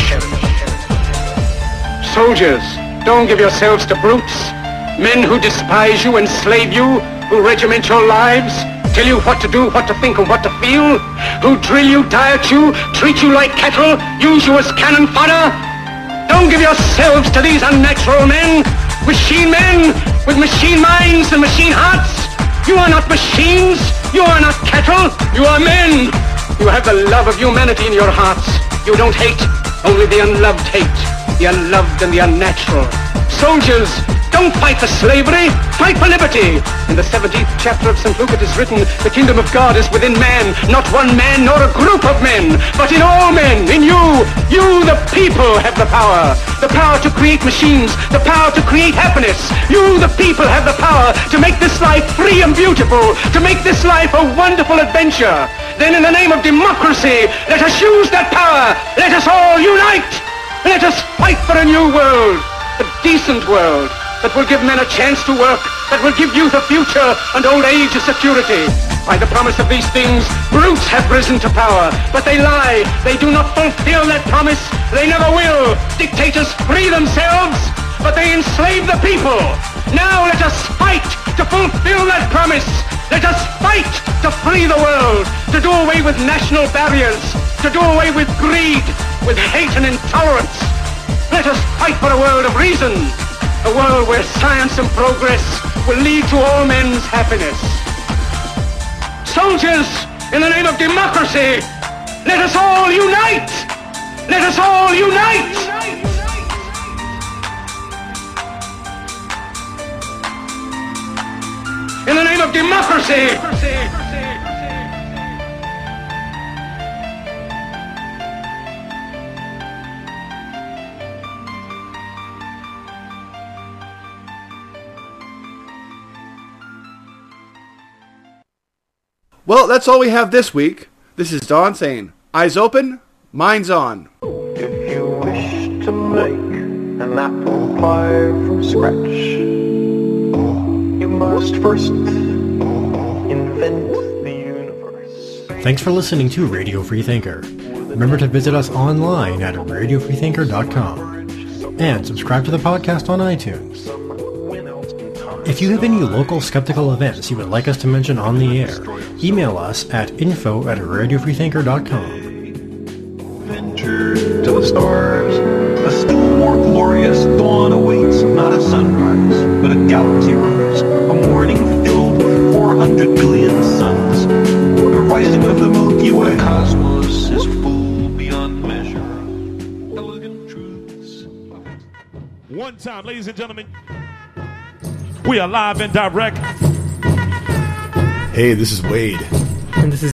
Soldiers, don't give yourselves to brutes, men who despise you, enslave you, who regiment your lives, tell you what to do, what to think, and what to feel, who drill you, diet you, treat you like cattle, use you as cannon fodder. Don't give yourselves to these unnatural men, machine men, with machine minds and machine hearts. You are not machines, you are not cattle, you are men. You have the love of humanity in your hearts. You don't hate, only the unloved hate, the unloved and the unnatural. Soldiers, don't fight for slavery, fight for liberty. In the seventeenth chapter of Saint Luke it is written, the kingdom of God is within man, not one man nor a group of men, but in all men, in you. You, the people, have the power. The power to create machines, the power to create happiness. You, the people, have the power to make this life free and beautiful, to make this life a wonderful adventure. Then in the name of democracy, let us use that power. Let us all unite. Let us fight for a new world, a decent world, that will give men a chance to work, that will give youth a future and old age a security. By the promise of these things, brutes have risen to power, but they lie. They do not fulfill that promise. They never will. Dictators free themselves, but they enslave the people. Now let us fight to fulfill that promise. Let us fight to free the world, to do away with national barriers, to do away with greed, with hate and intolerance. Let us fight for a world of reason, a world where science and progress will lead to all men's happiness. Soldiers, in the name of democracy, let us all unite! Let us all unite! In the name of democracy! Well, that's all we have this week. This is Don saying, eyes open, minds on. If you wish to make an apple pie from scratch, you must first invent the universe. Thanks for listening to Radio Free Thinker. Remember to visit us online at radio free thinker dot com and subscribe to the podcast on iTunes. If you have any local skeptical events you would like us to mention on the air, email us at info at radio free thinker dot com. Venture to the stars. A still more glorious dawn awaits, not a sunrise, but a galaxy rise. A morning filled with four hundred billion suns. The rising of the Milky Way. The cosmos is full beyond measure. Elegant truths. One time, ladies and gentlemen, we are live and direct. Hey, this is Wade. And this is